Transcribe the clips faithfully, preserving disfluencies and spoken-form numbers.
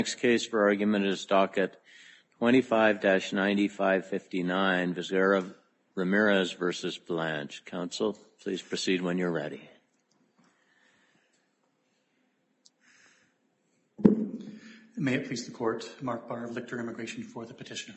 Next case for argument is docket twenty-five dash ninety-five fifty-nine, Vizcarra-Ramirez versus Blanche. Counsel, please proceed when you're ready. May it please the Court, Mark Barr of Lichter Immigration for the petitioner.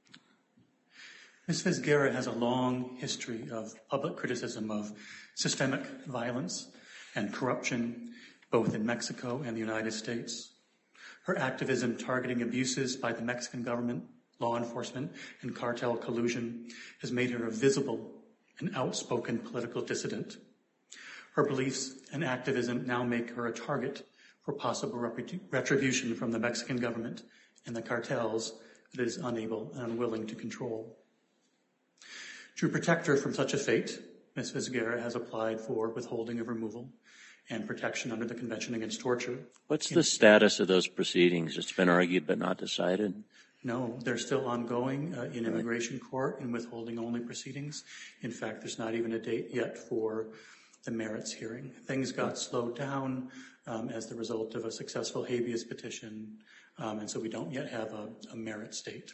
Miz Vizcarra has a long history of public criticism of systemic violence and corruption, both in Mexico and the United States. Her activism targeting abuses by the Mexican government, law enforcement, and cartel collusion has made her a visible and outspoken political dissident. Her beliefs and activism now make her a target for possible retribution from the Mexican government and the cartels that it is unable and unwilling to control. To protect her from such a fate, Miz Vizcarra has applied for withholding of removal and protection under the Convention Against Torture. What's the status of those proceedings? It's been argued but not decided? No, they're still ongoing uh, in immigration court and withholding only proceedings. In fact, there's not even a date yet for the merits hearing. Things got slowed down um, as the result of a successful habeas petition, um, and so we don't yet have a, a merits date.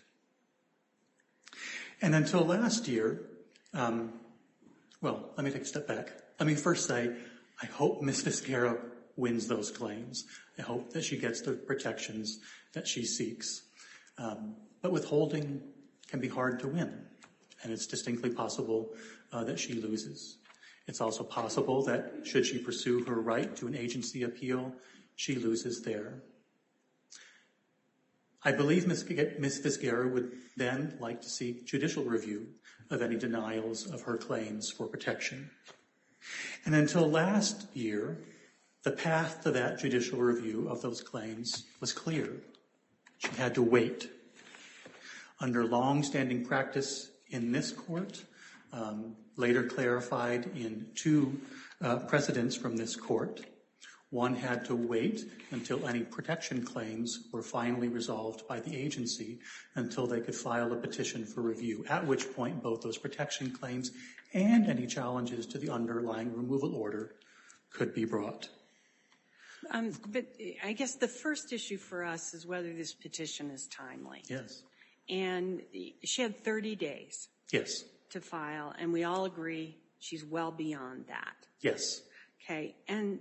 And until last year, um, well, let me take a step back. Let me first say, I hope Miz Vizcarra wins those claims. I hope that she gets the protections that she seeks. Um, but withholding can be hard to win, and it's distinctly possible uh, that she loses. It's also possible that should she pursue her right to an agency appeal, she loses there. I believe Miz Vizcarra would then like to seek judicial review of any denials of her claims for protection. And until last year, the path to that judicial review of those claims was clear. She had to wait. Under long-standing practice in this court, um, later clarified in two uh, precedents from this court, one had to wait until any protection claims were finally resolved by the agency until they could file a petition for review, at which point both those protection claims and any challenges to the underlying removal order could be brought. Um, but I guess the first issue for us is whether this petition is timely. Yes. And she had thirty days. Yes. To file, and we all agree she's well beyond that. Yes. Okay, and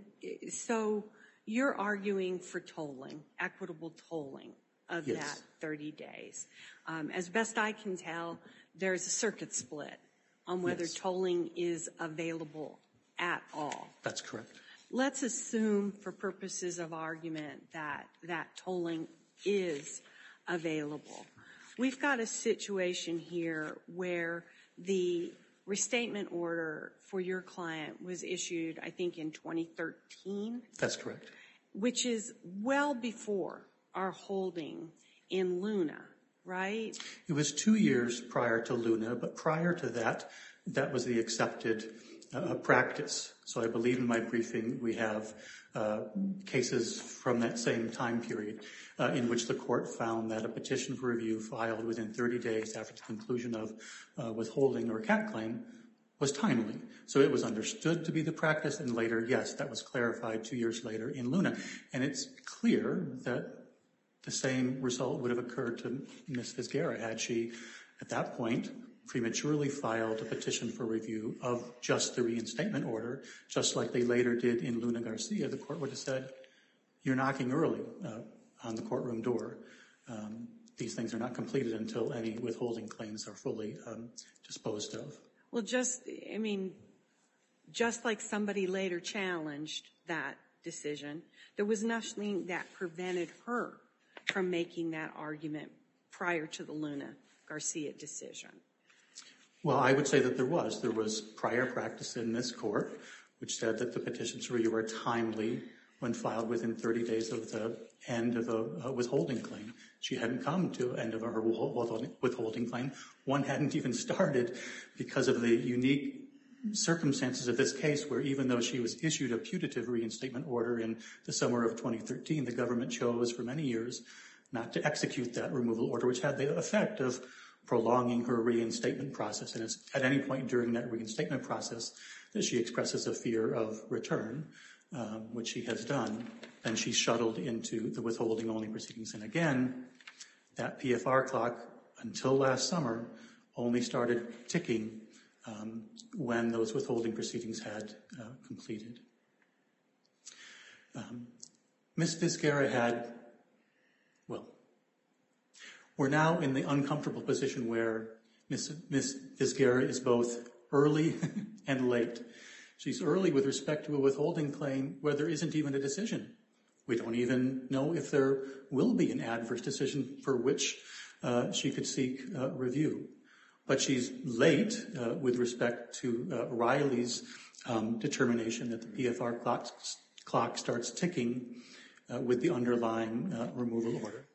so you're arguing for tolling, equitable tolling of yes. that thirty days. Um, as best I can tell, there's a circuit split on whether yes. tolling is available at all. That's correct. Let's assume for purposes of argument that that tolling is available. We've got a situation here where the restatement order for your client was issued, I think, in twenty thirteen. That's correct. Which is well before our holding in Luna, right? It was two years prior to Luna, but prior to that, that was the accepted uh, practice. So I believe in my briefing we have uh, cases from that same time period uh, in which the court found that a petition for review filed within thirty days after the conclusion of uh, withholding or cat claim was timely. So it was understood to be the practice, and later, yes, that was clarified two years later in Luna. And it's clear that the same result would have occurred to Miz Vizcarra had she, at that point, prematurely filed a petition for review of just the reinstatement order, just like they later did in Luna Garcia. The court would have said, you're knocking early uh, on the courtroom door. Um, these things are not completed until any withholding claims are fully um, disposed of. Well, just, I mean, just like somebody later challenged that decision, there was nothing that prevented her from making that argument prior to the Luna Garcia decision. Well, I would say that there was. There was prior practice in this court which said that the petitions for review were timely when filed within thirty days of the end of a, a withholding claim. She hadn't come to the end of her withholding claim. One hadn't even started because of the unique circumstances of this case where even though she was issued a putative reinstatement order in the summer of twenty thirteen, the government chose for many years not to execute that removal order, which had the effect of prolonging her reinstatement process. And it's at any point during that reinstatement process that she expresses a fear of return. um, which she has done, then she's shuttled into the withholding-only proceedings. And again, that P F R clock, until last summer, only started ticking um, when those withholding proceedings had uh, completed. Um, Miz Vizquera had, well, we're now in the uncomfortable position where Miz Miz Vizquera is both early and late. She's early with respect to a withholding claim where there isn't even a decision. We don't even know if there will be an adverse decision for which uh, she could seek uh, review. But she's late uh, with respect to uh, Riley's um, determination that the P F R clock, clock starts ticking uh, with the underlying uh, removal order.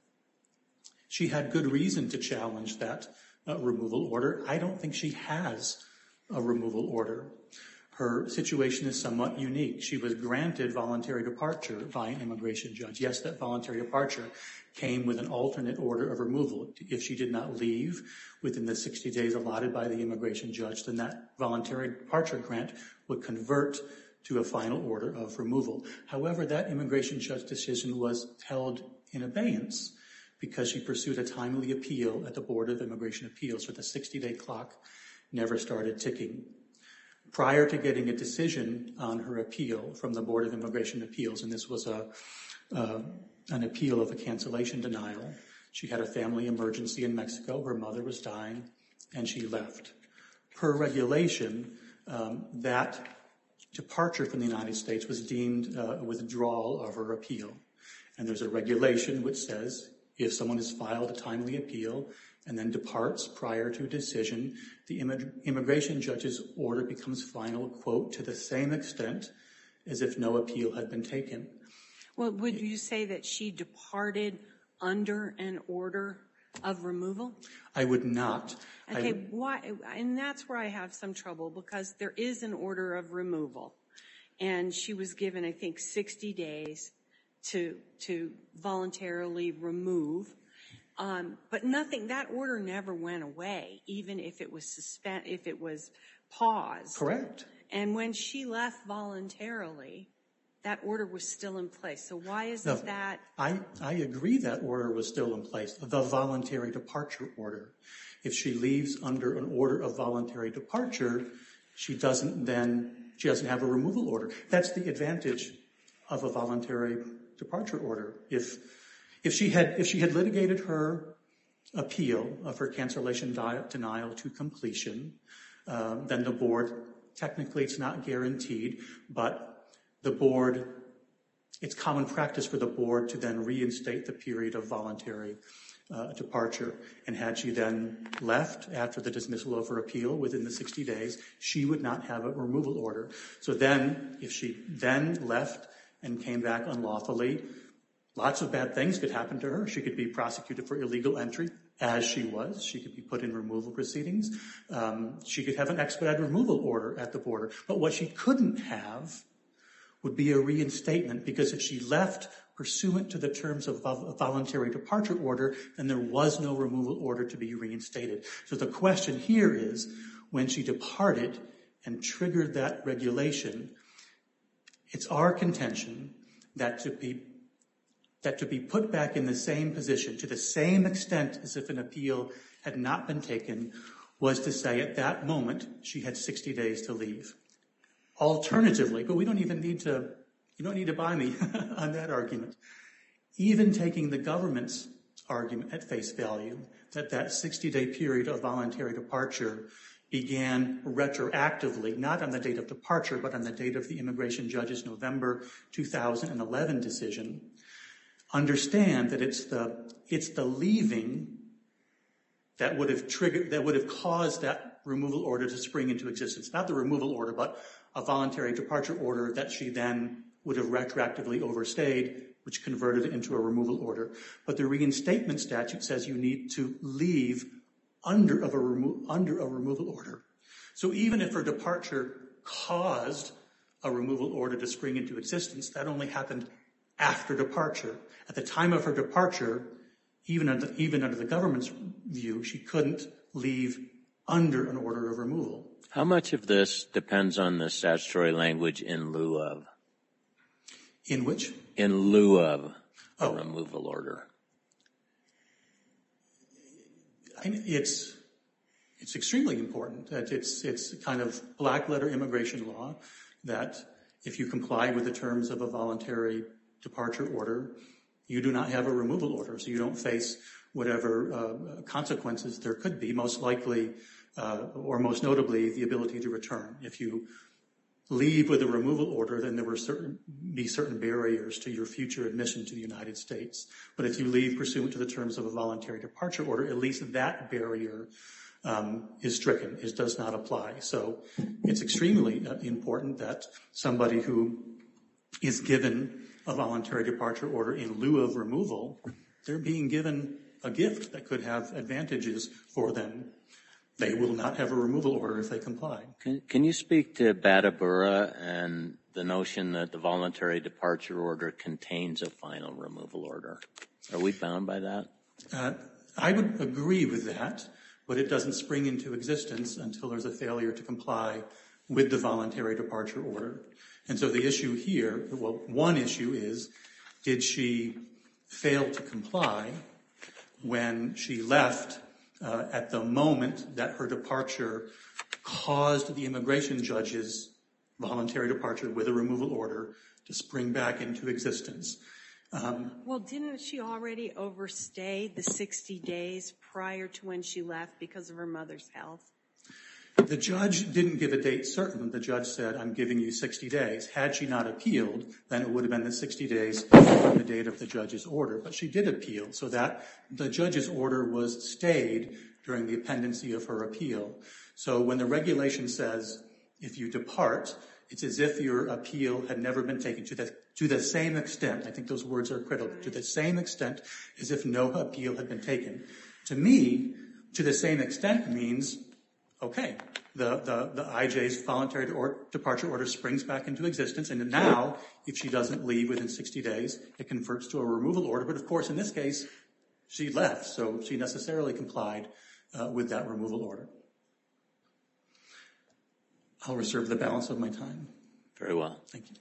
She had good reason to challenge that uh, removal order. I don't think she has a removal order. Her situation is somewhat unique. She was granted voluntary departure by an immigration judge. Yes, that voluntary departure came with an alternate order of removal. If she did not leave within the sixty days allotted by the immigration judge, then that voluntary departure grant would convert to a final order of removal. However, that immigration judge decision was held in abeyance because she pursued a timely appeal at the Board of Immigration Appeals, so the sixty-day clock never started ticking. Prior to getting a decision on her appeal from the Board of Immigration Appeals, and this was a uh, an appeal of a cancellation denial, she had a family emergency in Mexico. Her mother was dying, and she left. Per regulation, um, that departure from the United States was deemed uh, a withdrawal of her appeal. And there's a regulation which says if someone has filed a timely appeal and then departs prior to a decision, the immig- immigration judge's order becomes final, quote, to the same extent as if no appeal had been taken. Well, would you say that she departed under an order of removal? I would not. Okay, I, why? And that's where I have some trouble, because there is an order of removal, and she was given, I think, sixty days to to voluntarily remove. Um, but nothing. That order never went away, even if it was suspend, if it was paused. Correct. And when she left voluntarily, that order was still in place. So why isn't No, that? I, I agree that order was still in place, the voluntary departure order. If she leaves under an order of voluntary departure, she doesn't then, she doesn't have a removal order. That's the advantage of a voluntary departure order. If, if she had, if she had litigated her appeal of her cancellation denial to completion, um, then the board, technically it's not guaranteed, but the board, it's common practice for the board to then reinstate the period of voluntary uh, departure. And had she then left after the dismissal of her appeal within the sixty days, she would not have a removal order. So then, if she then left and came back unlawfully, lots of bad things could happen to her. She could be prosecuted for illegal entry, as she was. She could be put in removal proceedings. Um, she could have an expedited removal order at the border. But what she couldn't have would be a reinstatement, because if she left pursuant to the terms of a voluntary departure order, then there was no removal order to be reinstated. So the question here is, when she departed and triggered that regulation, it's our contention that to be that to be put back in the same position, to the same extent as if an appeal had not been taken, was to say at that moment she had sixty days to leave. Alternatively, but we don't even need to, you don't need to buy me on that argument. Even taking the government's argument at face value, that that sixty-day period of voluntary departure began retroactively, not on the date of departure, but on the date of the immigration judge's November two thousand eleven decision, understand that it's the, it's the leaving that would have triggered, that would have caused that removal order to spring into existence. Not the removal order, but a voluntary departure order that she then would have retroactively overstayed, which converted it into a removal order. But the reinstatement statute says you need to leave under, of a, remo- under a removal order. So even if her departure caused a removal order to spring into existence, that only happened after departure. At the time of her departure, even under, even under the government's view, she couldn't leave under an order of removal. How much of this depends on the statutory language in lieu of? In which? In lieu of a Oh. removal order. I mean, it's it's extremely important that it's it's kind of black letter immigration law that if you comply with the terms of a voluntary departure order, you do not have a removal order, so you don't face whatever uh, consequences there could be, most likely uh, or most notably the ability to return. If you leave with a removal order, then there will certain, be certain barriers to your future admission to the United States. But if you leave pursuant to the terms of a voluntary departure order, at least that barrier um, is stricken, it does not apply. So it's extremely uh, important that somebody who is given a voluntary departure order in lieu of removal, they're being given a gift that could have advantages for them. They will not have a removal order if they comply. Can, can you speak to Badabura and the notion that the voluntary departure order contains a final removal order? Are we bound by that? Uh, I would agree with that, but it doesn't spring into existence until there's a failure to comply with the voluntary departure order. And so the issue here, well, one issue is, did she fail to comply when she left uh, at the moment that her departure caused the immigration judge's voluntary departure with a removal order to spring back into existence? Um, well, didn't she already overstay the sixty days prior to when she left because of her mother's health? The judge didn't give a date certain. The judge said, I'm giving you sixty days. Had she not appealed, then it would have been the sixty days from the date of the judge's order. But she did appeal, so that the judge's order was stayed during the pendency of her appeal. So when the regulation says, if you depart, it's as if your appeal had never been taken to the, to the same extent. I think those words are critical. To the same extent as if no appeal had been taken. To me, to the same extent means, okay, the, the, the I J's voluntary or departure order springs back into existence, and now, if she doesn't leave within sixty days, it converts to a removal order. But of course, in this case, she left, so she necessarily complied uh, with that removal order. I'll reserve the balance of my time. Very well. Thank you.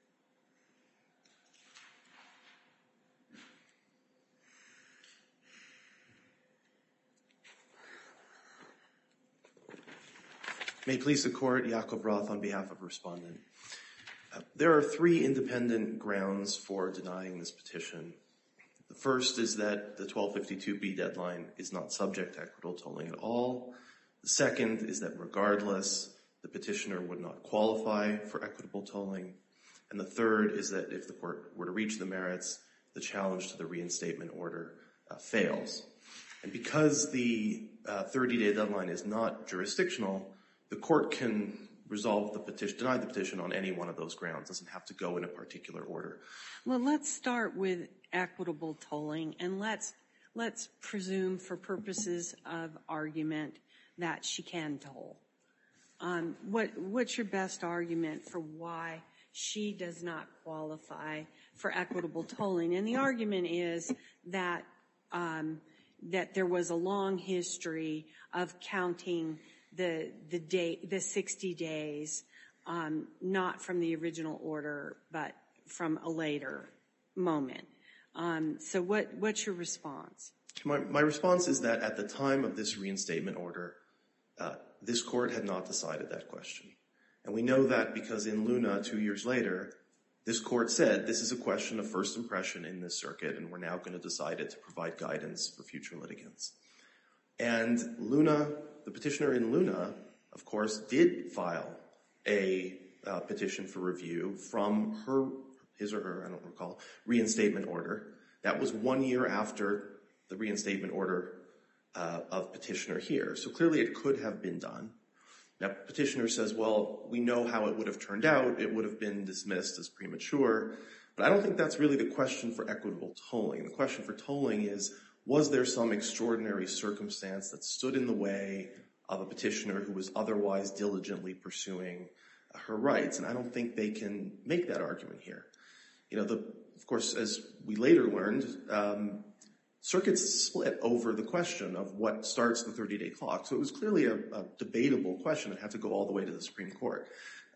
May it please the Court, Jakob Roth on behalf of Respondent. Uh, there are three independent grounds for denying this petition. The first is that the twelve fifty-two B deadline is not subject to equitable tolling at all. The second is that regardless, the petitioner would not qualify for equitable tolling. And the third is that if the Court were to reach the merits, the challenge to the reinstatement order uh, fails. And because the uh, thirty-day deadline is not jurisdictional, the Court can resolve the petition, deny the petition on any one of those grounds. It doesn't have to go in a particular order. Well, let's start with equitable tolling, and let's let's presume for purposes of argument that she can toll. Um, what what's your best argument for why she does not qualify for equitable tolling? And the argument is that um, that there was a long history of counting the the day the sixty days, um, not from the original order, but from a later moment. Um, so what what's your response? My, my response is that at the time of this reinstatement order, uh, this Court had not decided that question. And we know that because in Luna, two years later, this Court said this is a question of first impression in this circuit, and we're now going to decide it to provide guidance for future litigants. And Luna, the petitioner in Luna, of course, did file a uh, petition for review from her, his or her, I don't recall, reinstatement order. That was one year after the reinstatement order uh, of petitioner here. So clearly it could have been done. Now, petitioner says, well, we know how it would have turned out. It would have been dismissed as premature. But I don't think that's really the question for equitable tolling. The question for tolling is, was there some extraordinary circumstance that stood in the way of a petitioner who was otherwise diligently pursuing uh, her rights? And I don't think they can make that argument here. You know, the, of course, as we later learned, um, circuits split over the question of what starts the thirty-day clock. So it was clearly a, a debatable question that had to go all the way to the Supreme Court.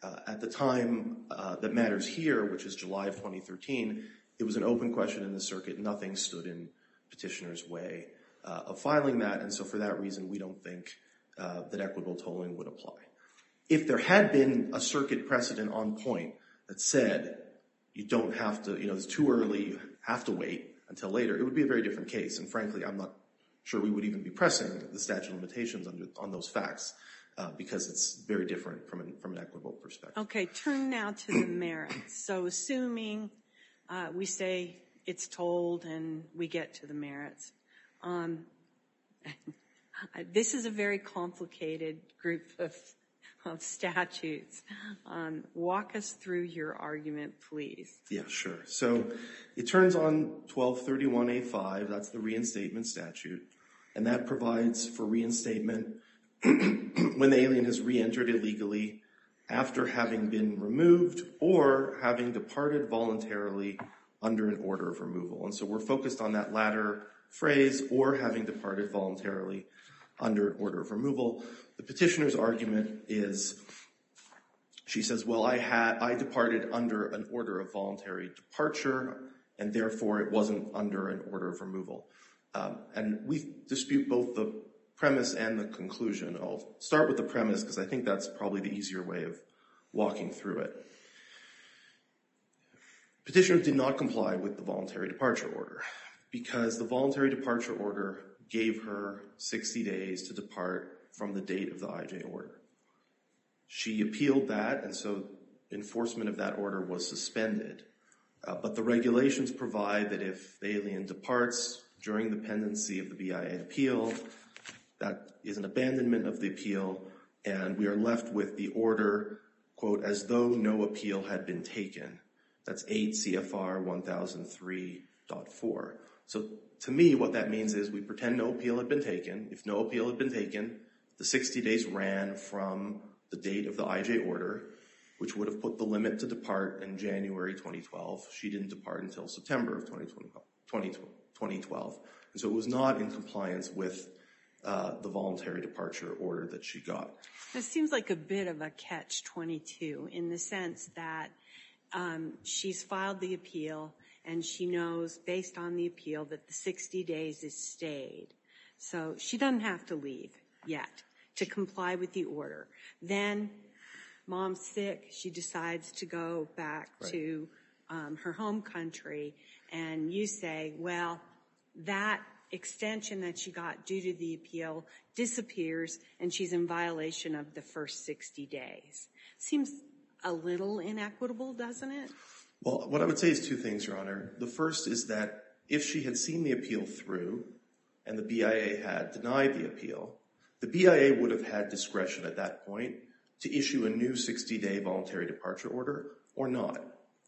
Uh, at the time uh, that matters here, which is July of twenty thirteen, it was an open question in the circuit. Nothing stood in petitioner's way uh, of filing that, and so for that reason, we don't think uh, that equitable tolling would apply. If there had been a circuit precedent on point that said you don't have to, you know, it's too early, you have to wait until later, it would be a very different case, and frankly, I'm not sure we would even be pressing the statute of limitations under, on those facts. Uh, because it's very different from an, from an equitable perspective. Okay, turn now to the merits. So assuming uh, we say it's told and we get to the merits, um, this is a very complicated group of, of statutes. Um, walk us through your argument, please. Yeah, sure. So it turns on twelve thirty-one A five, that's the reinstatement statute, and that provides for reinstatement when the alien has re-entered illegally after having been removed or having departed voluntarily under an order of removal. And so we're focused on that latter phrase, or having departed voluntarily under an order of removal. The petitioner's argument is, she says, well, I had, I departed under an order of voluntary departure, and therefore it wasn't under an order of removal. Um, and we dispute both the premise and the conclusion. I'll start with the premise because I think that's probably the easier way of walking through it. Petitioner did not comply with the voluntary departure order because the voluntary departure order gave her sixty days to depart from the date of the I J order. She appealed that, and so enforcement of that order was suspended. Uh, but the regulations provide that if the alien departs during the pendency of the B I A appeal, that is an abandonment of the appeal, and we are left with the order, quote, as though no appeal had been taken. That's eight C F R one thousand three point four. So to me, what that means is we pretend no appeal had been taken. If no appeal had been taken, the sixty days ran from the date of the I J order, which would have put the limit to depart in January twenty twelve. She didn't depart until September of twenty twelve. And so it was not in compliance with Uh, the voluntary departure order that she got. It seems like a bit of a catch twenty-two in the sense that um, she's filed the appeal and she knows based on the appeal that the sixty days is stayed. So she doesn't have to leave yet to comply with the order. Then mom's sick. She decides to go back right. to um, her home country, and you say, well, that extension that she got due to the appeal disappears and she's in violation of the first sixty days. Seems a little inequitable, doesn't it? Well, what I would say is two things, Your Honor. The first is that if she had seen the appeal through and the B I A had denied the appeal, the B I A would have had discretion at that point to issue a new sixty-day voluntary departure order or not.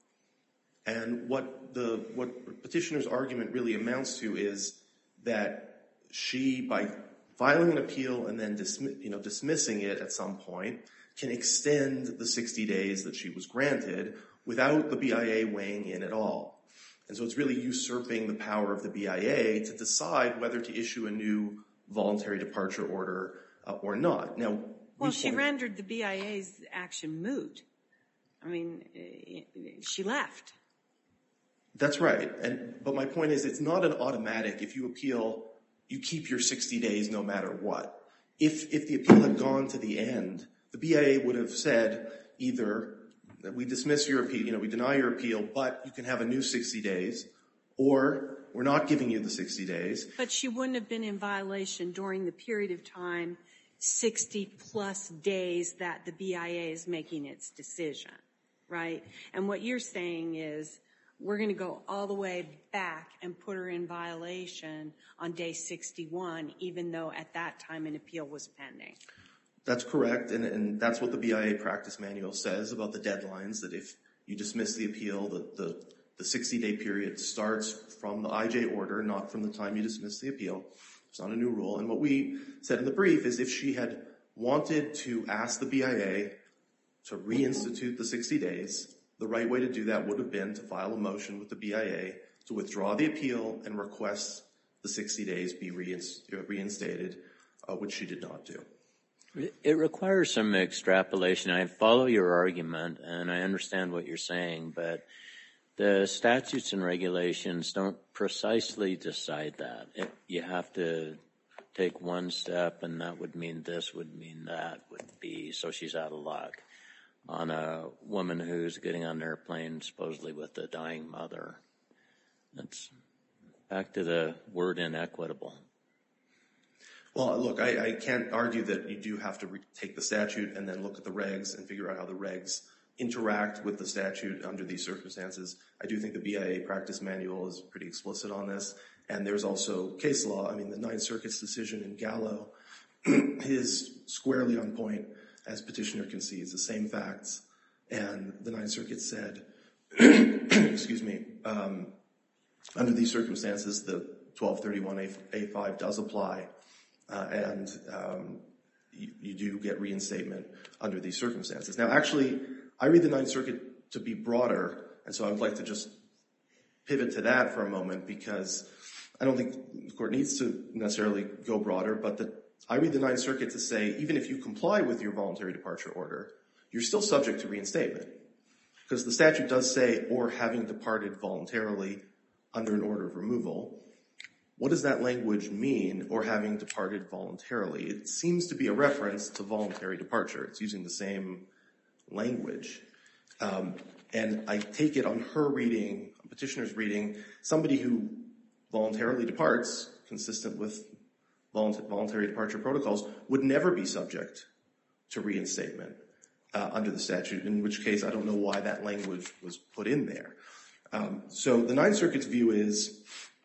And what the what petitioner's argument really amounts to is that she, by filing an appeal and then dismi- you know, dismissing it at some point, can extend the sixty days that she was granted without the B I A weighing in at all. And so it's really usurping the power of the B I A to decide whether to issue a new voluntary departure order uh, or not. Now, well, she rendered the B I A's action moot. I mean, she left. That's right. And but my point is, it's not an automatic. If you appeal, you keep your sixty days no matter what. If if the appeal had gone to the end, the B I A would have said either that we dismiss your appeal, you know, we deny your appeal, but you can have a new sixty days, or we're not giving you the sixty days. But she wouldn't have been in violation during the period of time, sixty plus days that the B I A is making its decision, right? And what you're saying is, we're going to go all the way back and put her in violation on day sixty-one, even though at that time an appeal was pending. That's correct, and, and that's what the B I A practice manual says about the deadlines, that if you dismiss the appeal, the, the, the sixty-day period starts from the I J order, not from the time you dismiss the appeal. It's not a new rule. And what we said in the brief is if she had wanted to ask the B I A to reinstitute the sixty days, the right way to do that would have been to file a motion with the B I A to withdraw the appeal and request the sixty days be reinstated, uh, which she did not do. It requires some extrapolation. I follow your argument, and I understand what you're saying, but the statutes and regulations don't precisely decide that. It, you have to take one step, and that would mean this, would mean that, would be, so she's out of luck. On a woman who's getting on an airplane supposedly with a dying mother. That's back to the word inequitable. Well, look, I, I can't argue that you do have to re- take the statute and then look at the regs and figure out how the regs interact with the statute under these circumstances. I do think the B I A practice manual is pretty explicit on this. And there's also case law. I mean, the Ninth Circuit's decision in Gallo is squarely on point, as petitioner concedes, the same facts. And the Ninth Circuit said, excuse me, um, under these circumstances, the twelve thirty-one A five does apply. Uh, and um, you, you do get reinstatement under these circumstances. Now, actually, I read the Ninth Circuit to be broader, and so I would like to just pivot to that for a moment, because I don't think the court needs to necessarily go broader, but the, I read the Ninth Circuit to say, even if you comply with your voluntary departure order, you're still subject to reinstatement, because the statute does say, or having departed voluntarily under an order of removal. What does that language mean, or having departed voluntarily? It seems to be a reference to voluntary departure. It's using the same language. Um, and I take it on her reading, petitioner's reading, somebody who voluntarily departs, consistent with voluntary departure protocols, would never be subject to reinstatement uh, under the statute, in which case I don't know why that language was put in there. Um, so the Ninth Circuit's view is,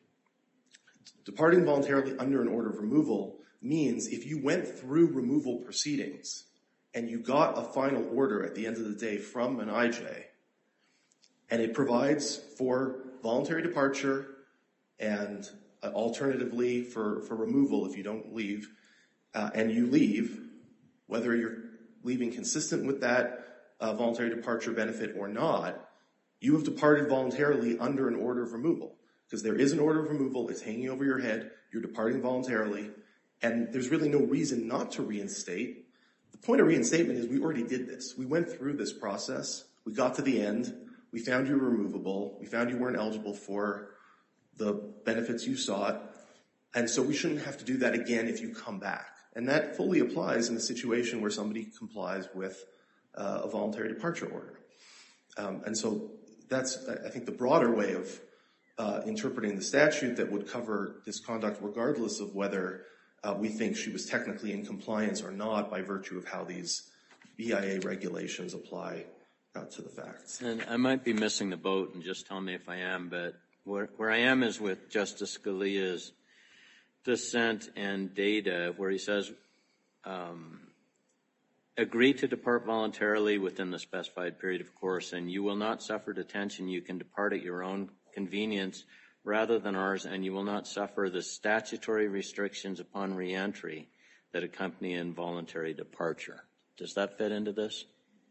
departing voluntarily under an order of removal means if you went through removal proceedings and you got a final order at the end of the day from an I J, and it provides for voluntary departure and uh, alternatively for, for removal if you don't leave, uh, and you leave, whether you're leaving consistent with that uh, voluntary departure benefit or not, you have departed voluntarily under an order of removal. Because there is an order of removal, it's hanging over your head, you're departing voluntarily, and there's really no reason not to reinstate. The point of reinstatement is we already did this. We went through this process, we got to the end, we found you were removable, we found you weren't eligible for the benefits you sought, and so we shouldn't have to do that again if you come back. And that fully applies in a situation where somebody complies with uh, a voluntary departure order. Um, and so that's, I think, the broader way of Uh, interpreting the statute that would cover this conduct regardless of whether uh, we think she was technically in compliance or not by virtue of how these B I A regulations apply uh, to the facts. And I might be missing the boat, and just tell me if I am, but where, where I am is with Justice Scalia's dissent and data where he says, um, agree to depart voluntarily within the specified period of course, and you will not suffer detention. You can depart at your own convenience rather than ours, and you will not suffer the statutory restrictions upon reentry that accompany involuntary departure. Does that fit into this?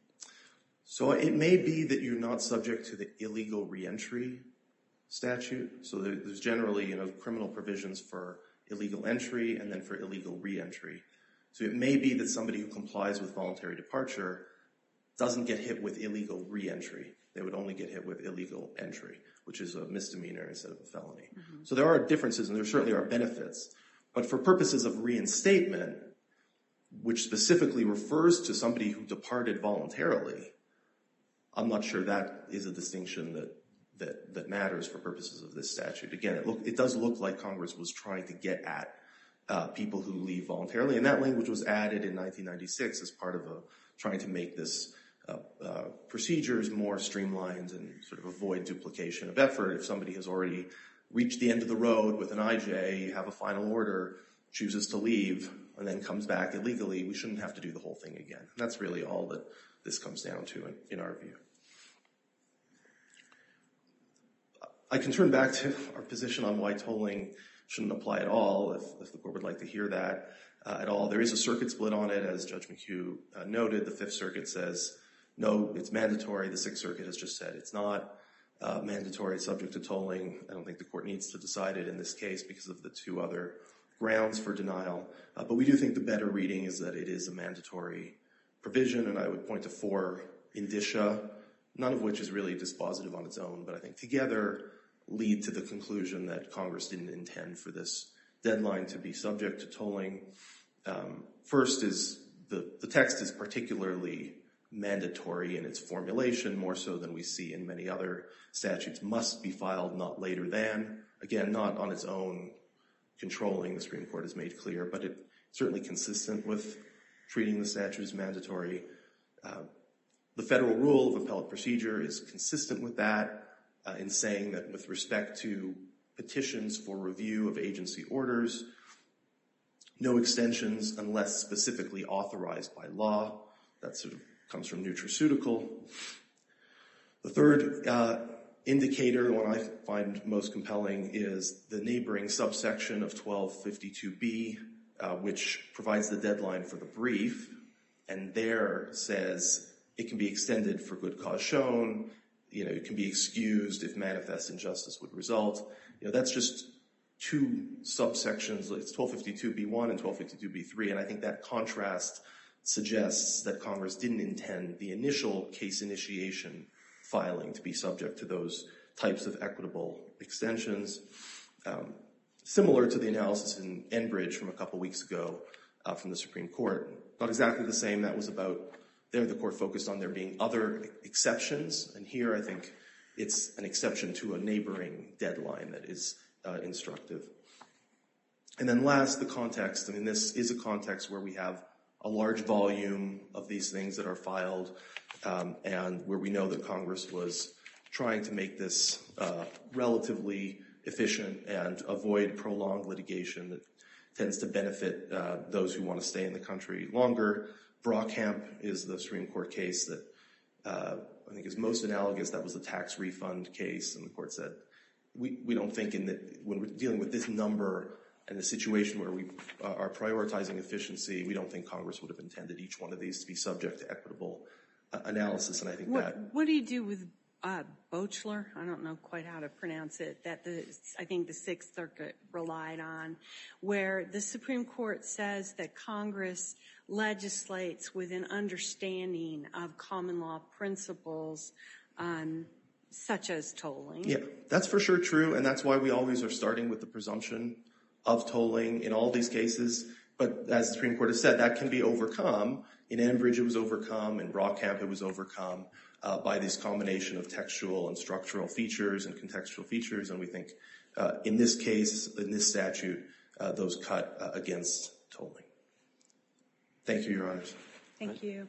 So it may be that you're not subject to the illegal reentry statute. So there's generally, you know, criminal provisions for illegal entry and then for illegal reentry. So it may be that somebody who complies with voluntary departure doesn't get hit with illegal reentry. They would only get hit with illegal entry, which is a misdemeanor instead of a felony. Mm-hmm. So there are differences, and there certainly are benefits. But for purposes of reinstatement, which specifically refers to somebody who departed voluntarily, I'm not sure that is a distinction that that, that matters for purposes of this statute. Again, it, look, it does look like Congress was trying to get at uh, people who leave voluntarily, and that language was added in nineteen ninety-six as part of a, trying to make this Uh, uh, procedures more streamlined and sort of avoid duplication of effort. If somebody has already reached the end of the road with an I J, you have a final order, chooses to leave, and then comes back illegally, we shouldn't have to do the whole thing again. And that's really all that this comes down to in, in our view. I can turn back to our position on why tolling shouldn't apply at all, if, if the court would like to hear that uh, at all. There is a circuit split on it, as Judge McHugh uh, noted. The Fifth Circuit says, no, it's mandatory. The Sixth Circuit has just said it's not uh, mandatory, it's subject to tolling. I don't think the court needs to decide it in this case because of the two other grounds for denial. Uh, but we do think the better reading is that it is a mandatory provision, and I would point to four indicia, none of which is really dispositive on its own, but I think together lead to the conclusion that Congress didn't intend for this deadline to be subject to tolling. Um, first is the, the text is particularly mandatory in its formulation, more so than we see in many other statutes. Must be filed not later than. Again, not on its own controlling, the Supreme Court has made clear, but it's certainly consistent with treating the statute as mandatory. Uh, the federal rule of appellate procedure is consistent with that uh, in saying that with respect to petitions for review of agency orders, no extensions unless specifically authorized by law. That sort of comes from nutraceutical. The third uh, indicator, the one I find most compelling, is the neighboring subsection of twelve fifty-two B, uh, which provides the deadline for the brief, and there says it can be extended for good cause shown. You know, it can be excused if manifest injustice would result. You know, that's just two subsections. It's twelve fifty-two B one and twelve fifty-two B three, and I think that contrast suggests that Congress didn't intend the initial case initiation filing to be subject to those types of equitable extensions. Um, similar to the analysis in Enbridge from a couple weeks ago uh, from the Supreme Court. Not exactly the same. That was about, there the court focused on there being other exceptions, and here I think it's an exception to a neighboring deadline that is uh, instructive. And then last, the context. I mean, this is a context where we have a large volume of these things that are filed, um, and where we know that Congress was trying to make this uh, relatively efficient and avoid prolonged litigation that tends to benefit uh, those who want to stay in the country longer. Brockamp is the Supreme Court case that uh, I think is most analogous. That was the tax refund case, and the court said, we, we don't think in that when we're dealing with this number and the situation where we uh, are prioritizing efficiency, we don't think Congress would have intended each one of these to be subject to equitable uh, analysis, and I think what, that... What do you do with uh, Bochler? I don't know quite how to pronounce it, that the, I think the Sixth Circuit relied on, where the Supreme Court says that Congress legislates with an understanding of common law principles um, such as tolling. Yeah, that's for sure true, and that's why we always are starting with the presumption of tolling in all these cases. But as the Supreme Court has said, that can be overcome. In Enbridge, it was overcome. In Brockamp, it was overcome uh, by this combination of textual and structural features and contextual features. And we think uh, in this case, in this statute, uh, those cut uh, against tolling. Thank you, Your Honors. Thank you.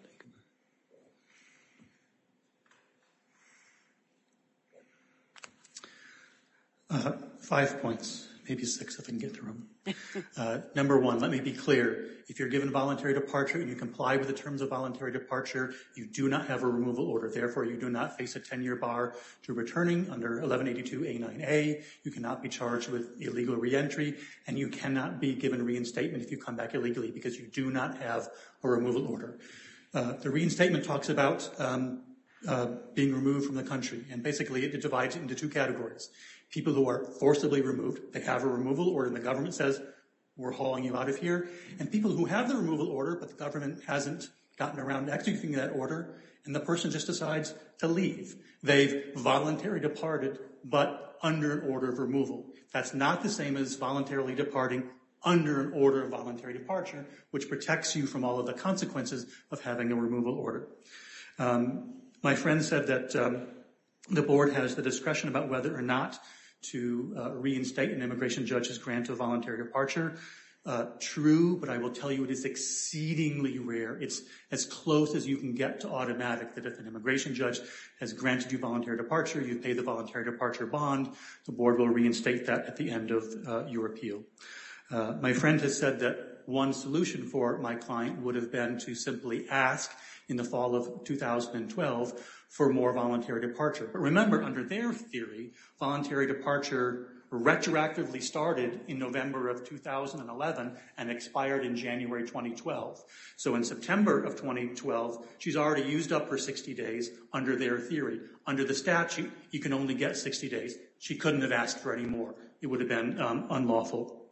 Uh, five points, maybe six if I can get through them. Uh, number one, let me be clear. If you're given voluntary departure and you comply with the terms of voluntary departure, you do not have a removal order. Therefore, you do not face a ten-year bar to returning under eleven eighty-two A nine A. You cannot be charged with illegal reentry, and you cannot be given reinstatement if you come back illegally because you do not have a removal order. Uh, the reinstatement talks about um, uh, being removed from the country, and basically it divides it into two categories. People who are forcibly removed, they have a removal order and the government says, we're hauling you out of here. And people who have the removal order, but the government hasn't gotten around to executing that order, and the person just decides to leave. They've voluntarily departed, but under an order of removal. That's not the same as voluntarily departing under an order of voluntary departure, which protects you from all of the consequences of having a removal order. Um, my friend said that um, the board has the discretion about whether or not to uh, reinstate an immigration judge's grant of voluntary departure. Uh, true, but I will tell you it is exceedingly rare. It's as close as you can get to automatic, that if an immigration judge has granted you voluntary departure, you pay the voluntary departure bond, the board will reinstate that at the end of uh, your appeal. Uh, my friend has said that one solution for my client would have been to simply ask in the fall of two thousand twelve for more voluntary departure. But remember, under their theory, voluntary departure retroactively started in November of two thousand eleven and expired in January twenty twelve. So in September of twenty twelve, she's already used up her sixty days under their theory. Under the statute, you can only get sixty days. She couldn't have asked for any more. It would have been um, unlawful.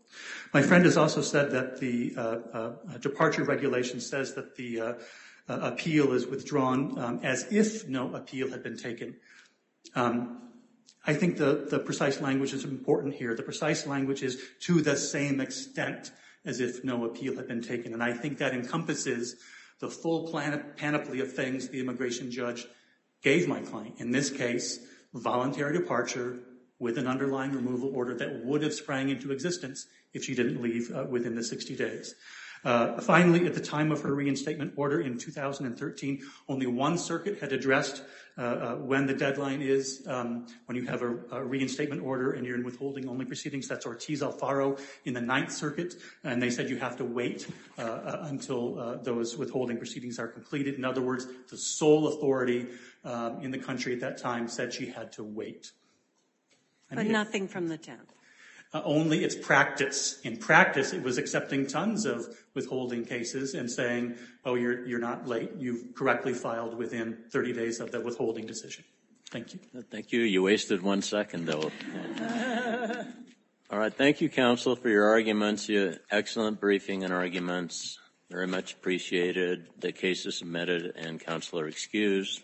My friend has also said that the uh, uh, departure regulation says that the uh, uh, appeal is withdrawn um, as if no appeal had been taken. Um, I think the, the precise language is important here. The precise language is to the same extent as if no appeal had been taken. And I think that encompasses the full plan- panoply of things the immigration judge gave my client. In this case, voluntary departure with an underlying removal order that would have sprang into existence if she didn't leave uh, within the sixty days. Uh, finally, at the time of her reinstatement order in two thousand thirteen, only one circuit had addressed uh, uh, when the deadline is um, when you have a, a reinstatement order and you're in withholding-only proceedings. That's Ortiz-Alfaro in the Ninth Circuit, and they said you have to wait uh, uh, until uh, those withholding proceedings are completed. In other words, the sole authority um, in the country at that time said she had to wait. I But mean, nothing from the tenth. Uh, only its practice. In practice, it was accepting tons of withholding cases and saying, oh, you're, you're not late. You've correctly filed within thirty days of the withholding decision. Thank you. Thank you. You wasted one second, though. All right. Thank you, counsel, for your arguments. You, excellent briefing and arguments. Very much appreciated. The case is submitted and counsel are excused.